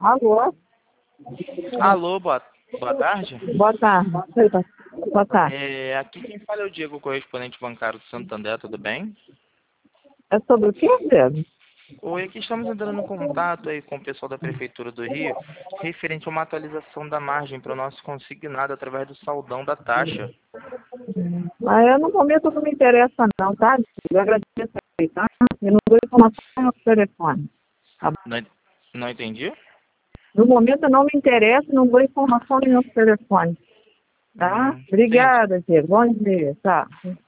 Alô? Alô, boa tarde. Boa tarde. Boa tarde. Aqui quem fala é o Diego, correspondente bancário do Santander, tudo bem? É sobre o que, Diego? Oi, aqui estamos entrando em contato aí com o pessoal da Prefeitura do Rio, referente a uma atualização da margem para o nosso consignado através do saldão da taxa. No momento não me interessa não, tá? Eu agradeço aí, tá? Eu não dou informação no telefone. Tá bom? Não entendi? No momento não me interessa, não dou informação no meu telefone. Tá? Entendi. Obrigada, Diego. Bom dia. Tá.